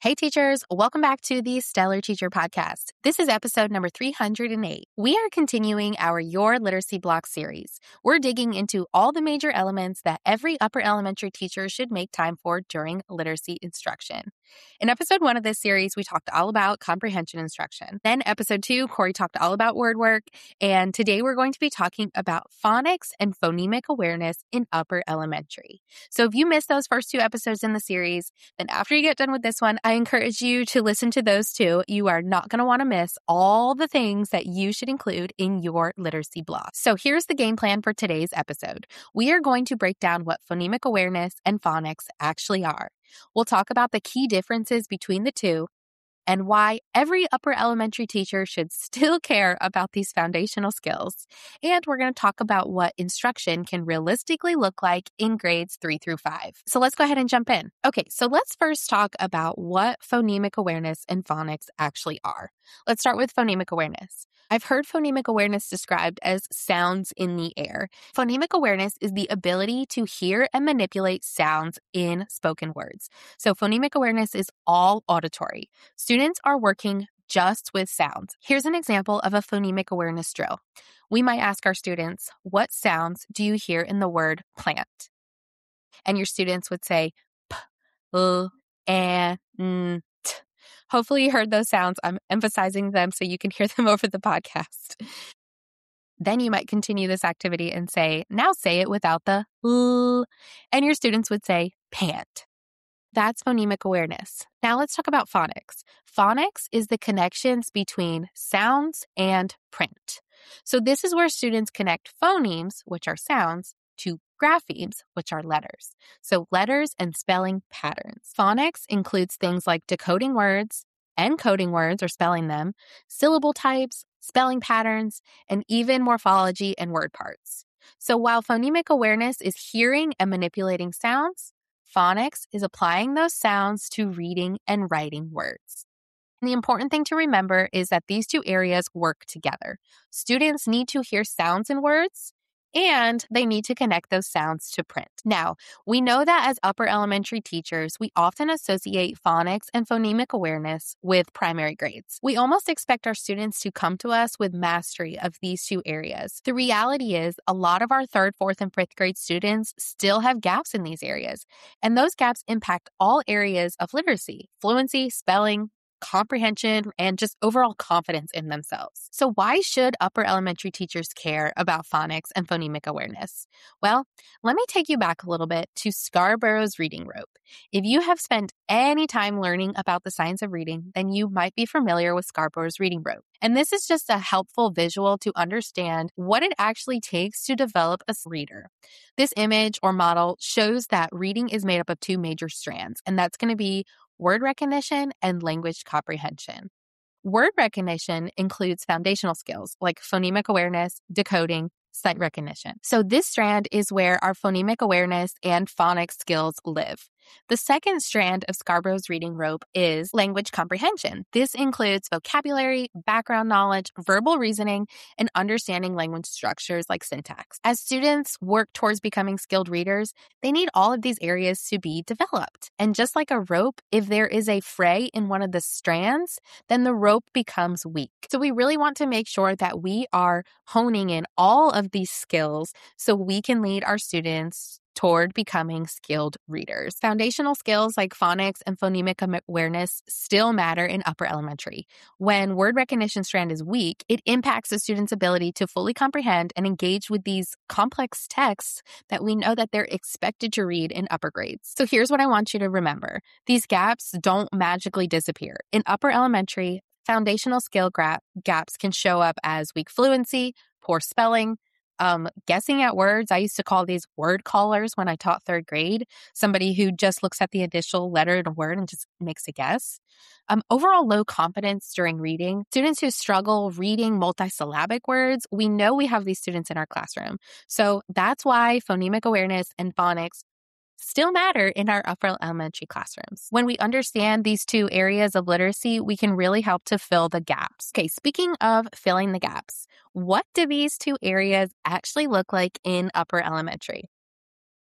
Hey teachers, welcome back to the Stellar Teacher Podcast. This is episode number 308. We are continuing our Your Literacy Block series. We're digging into all the major elements that every upper elementary teacher should make time for during literacy instruction. In episode 1 of this series, we talked all about comprehension instruction. Then episode 2, Corey talked all about word work. And today we're going to be talking about phonics and phonemic awareness in upper elementary. So if you missed those first 2 episodes in the series, then after you get done with this one, I encourage you to listen to those 2. You are not going to want to miss all the things that you should include in your literacy block. So here's the game plan for today's episode. We are going to break down what phonemic awareness and phonics actually are. We'll talk about the key differences between the 2 and why every upper elementary teacher should still care about these foundational skills. And we're going to talk about what instruction can realistically look like in grades 3 through 5. So let's go ahead and jump in. Okay, so let's first talk about what phonemic awareness and phonics actually are. Let's start with phonemic awareness. I've heard phonemic awareness described as sounds in the air. Phonemic awareness is the ability to hear and manipulate sounds in spoken words. So phonemic awareness is all auditory. Students are working just with sounds. Here's an example of a phonemic awareness drill. We might ask our students, what sounds do you hear in the word plant? And your students would say, p, l, and, n, t. Hopefully you heard those sounds. I'm emphasizing them so you can hear them over the podcast. Then you might continue this activity and say, now say it without the l. And your students would say, pant. That's phonemic awareness. Now let's talk about phonics. Phonics is the connections between sounds and print. So this is where students connect phonemes, which are sounds, to graphemes, which are letters. So letters and spelling patterns. Phonics includes things like decoding words, encoding words or spelling them, syllable types, spelling patterns, and even morphology and word parts. So while phonemic awareness is hearing and manipulating sounds, phonics is applying those sounds to reading and writing words. And the important thing to remember is that these 2 areas work together. Students need to hear sounds in words, and they need to connect those sounds to print. Now, we know that as upper elementary teachers, we often associate phonics and phonemic awareness with primary grades. We almost expect our students to come to us with mastery of these 2 areas. The reality is a lot of our 3rd, 4th, and 5th grade students still have gaps in these areas, and those gaps impact all areas of literacy, fluency, spelling, comprehension, and just overall confidence in themselves. So why should upper elementary teachers care about phonics and phonemic awareness? Well, let me take you back a little bit to Scarborough's reading rope. If you have spent any time learning about the science of reading, then you might be familiar with Scarborough's reading rope. And this is just a helpful visual to understand what it actually takes to develop a reader. This image or model shows that reading is made up of 2 major strands, and that's going to be word recognition and language comprehension. Word recognition includes foundational skills like phonemic awareness, decoding, sight recognition. So this strand is where our phonemic awareness and phonics skills live. The second strand of Scarborough's reading rope is language comprehension. This includes vocabulary, background knowledge, verbal reasoning, and understanding language structures like syntax. As students work towards becoming skilled readers, they need all of these areas to be developed. And just like a rope, if there is a fray in one of the strands, then the rope becomes weak. So we really want to make sure that we are honing in all of these skills so we can lead our students toward becoming skilled readers. Foundational skills like phonics and phonemic awareness still matter in upper elementary. When word recognition strand is weak, it impacts the student's ability to fully comprehend and engage with these complex texts that we know that they're expected to read in upper grades. So here's what I want you to remember. These gaps don't magically disappear. In upper elementary, foundational skill gaps can show up as weak fluency, poor spelling, guessing at words. I used to call these word callers when I taught 3rd grade, somebody who just looks at the initial letter of a word and just makes a guess. Overall low confidence during reading. Students who struggle reading multisyllabic words, we know we have these students in our classroom. So that's why phonemic awareness and phonics still matter in our upper elementary classrooms. When we understand these 2 areas of literacy, we can really help to fill the gaps. Okay, speaking of filling the gaps, what do these 2 areas actually look like in upper elementary?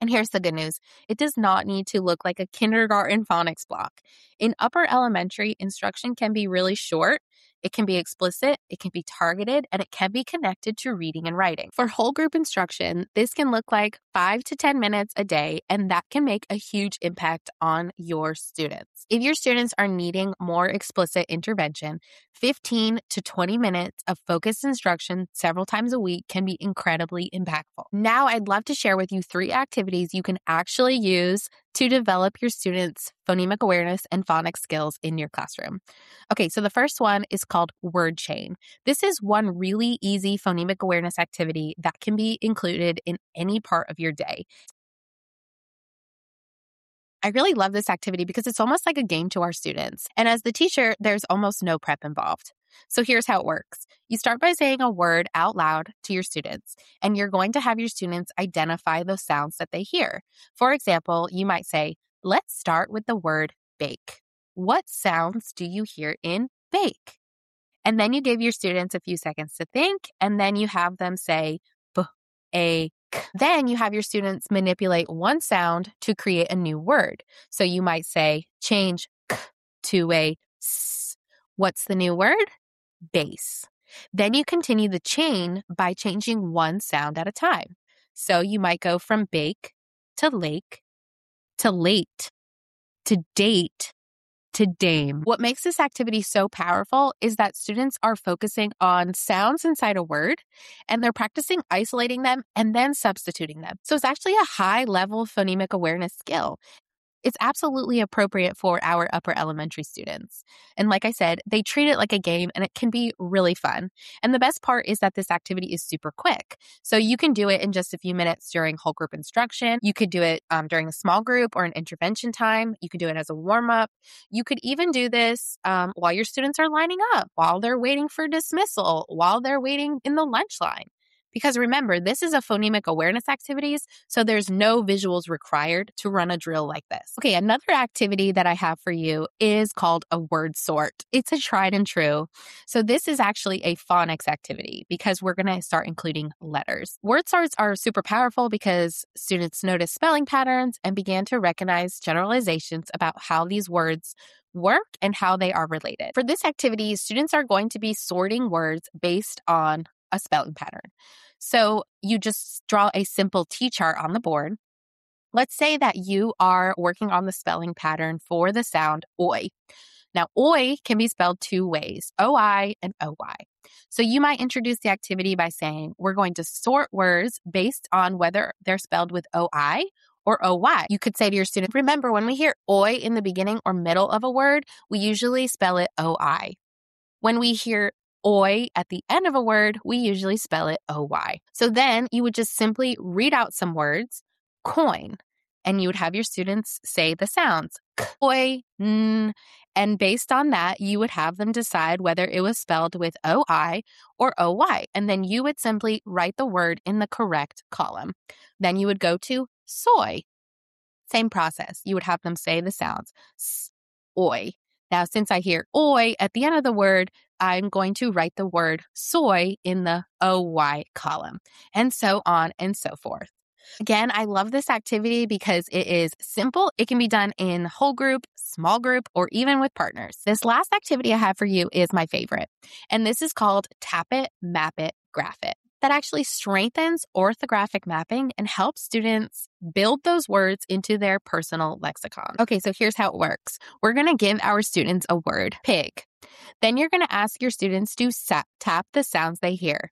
And here's the good news. It does not need to look like a kindergarten phonics block. In upper elementary, instruction can be really short. It can be explicit, it can be targeted, and it can be connected to reading and writing. For whole group instruction, this can look like 5 to 10 minutes a day, and that can make a huge impact on your students. If your students are needing more explicit intervention, 15 to 20 minutes of focused instruction several times a week can be incredibly impactful. Now, I'd love to share with you 3 activities you can actually use to develop your students' phonemic awareness and phonics skills in your classroom. Okay, so the first one is called word chain. This is one really easy phonemic awareness activity that can be included in any part of your day. I really love this activity because it's almost like a game to our students. And as the teacher, there's almost no prep involved. So here's how it works. You start by saying a word out loud to your students, and you're going to have your students identify those sounds that they hear. For example, you might say, let's start with the word bake. What sounds do you hear in bake? And then you give your students a few seconds to think, and then you have them say b-a-k. Then you have your students manipulate one sound to create a new word. So you might say, change k to a s. What's the new word? Base. Then you continue the chain by changing one sound at a time. So you might go from bake to lake to late to date to dame. What makes this activity so powerful is that students are focusing on sounds inside a word, and they're practicing isolating them and then substituting them. So it's actually a high-level phonemic awareness skill. It's absolutely appropriate for our upper elementary students. And like I said, they treat it like a game, and it can be really fun. And the best part is that this activity is super quick. So you can do it in just a few minutes during whole group instruction. You could do it during a small group or an intervention time. You could do it as a warm-up. You could even do this while your students are lining up, while they're waiting for dismissal, while they're waiting in the lunch line. Because remember, this is a phonemic awareness activities, so there's no visuals required to run a drill like this. Okay, another activity that I have for you is called a word sort. It's a tried and true. So this is actually a phonics activity because we're going to start including letters. Word sorts are super powerful because students notice spelling patterns and began to recognize generalizations about how these words work and how they are related. For this activity, students are going to be sorting words based on a spelling pattern. So you just draw a simple T-chart on the board. Let's say that you are working on the spelling pattern for the sound oi. Now, oi can be spelled 2 ways, O-I and O-Y. So you might introduce the activity by saying, we're going to sort words based on whether they're spelled with O-I or O-Y. You could say to your student, remember, when we hear oi in the beginning or middle of a word, we usually spell it O-I. When we hear oi at the end of a word, we usually spell it O-Y. So then you would just simply read out some words, coin, and you would have your students say the sounds, koi, n, and based on that, you would have them decide whether it was spelled with O-I or O-Y, and then you would simply write the word in the correct column. Then you would go to soy. Same process. You would have them say the sounds, s, oi. Now, since I hear oi at the end of the word, I'm going to write the word soy in the O-Y column, and so on and so forth. Again, I love this activity because it is simple. It can be done in whole group, small group, or even with partners. This last activity I have for you is my favorite, and this is called Tap It, Map It, Graph It. That actually strengthens orthographic mapping and helps students build those words into their personal lexicon. Okay, so here's how it works. We're going to give our students a word, pig. Then you're going to ask your students to tap the sounds they hear.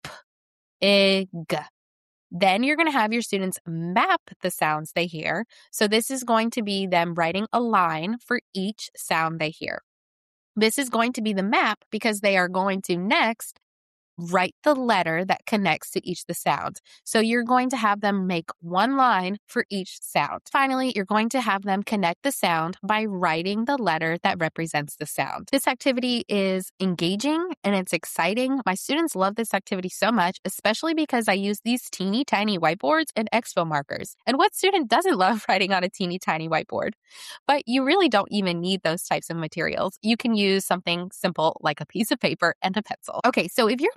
P, I, G. Then you're going to have your students map the sounds they hear. So this is going to be them writing a line for each sound they hear. This is going to be the map because they are going to next write the letter that connects to each of the sounds. So you're going to have them make one line for each sound. Finally, you're going to have them connect the sound by writing the letter that represents the sound. This activity is engaging and it's exciting. My students love this activity so much, especially because I use these teeny tiny whiteboards and expo markers. And what student doesn't love writing on a teeny tiny whiteboard? But you really don't even need those types of materials. You can use something simple like a piece of paper and a pencil. Okay, so if you're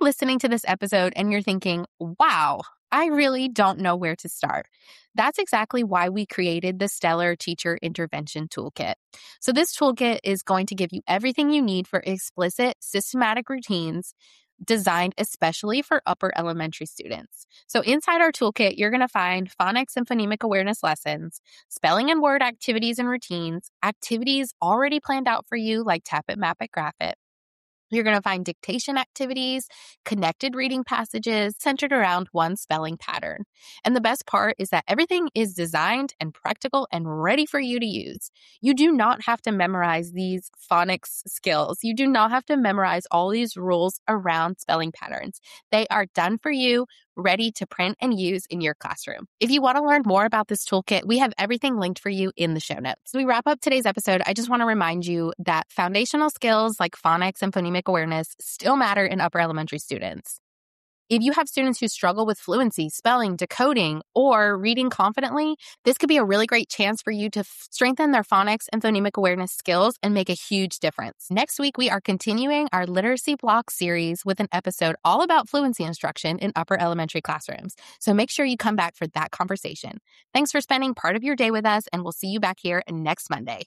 listening to this episode and you're thinking, wow, I really don't know where to start. That's exactly why we created the Stellar Teacher Intervention Toolkit. So this toolkit is going to give you everything you need for explicit, systematic routines designed especially for upper elementary students. So inside our toolkit, you're going to find phonics and phonemic awareness lessons, spelling and word activities and routines, activities already planned out for you like Tap It, Map It, Graph It. You're going to find dictation activities, connected reading passages centered around one spelling pattern. And the best part is that everything is designed and practical and ready for you to use. You do not have to memorize these phonics skills. You do not have to memorize all these rules around spelling patterns. They are done for you, ready to print and use in your classroom. If you want to learn more about this toolkit, we have everything linked for you in the show notes. As we wrap up today's episode, I just want to remind you that foundational skills like phonics and phonemic awareness still matter in upper elementary students. If you have students who struggle with fluency, spelling, decoding, or reading confidently, this could be a really great chance for you to strengthen their phonics and phonemic awareness skills and make a huge difference. Next week, we are continuing our literacy block series with an episode all about fluency instruction in upper elementary classrooms. So make sure you come back for that conversation. Thanks for spending part of your day with us, and we'll see you back here next Monday.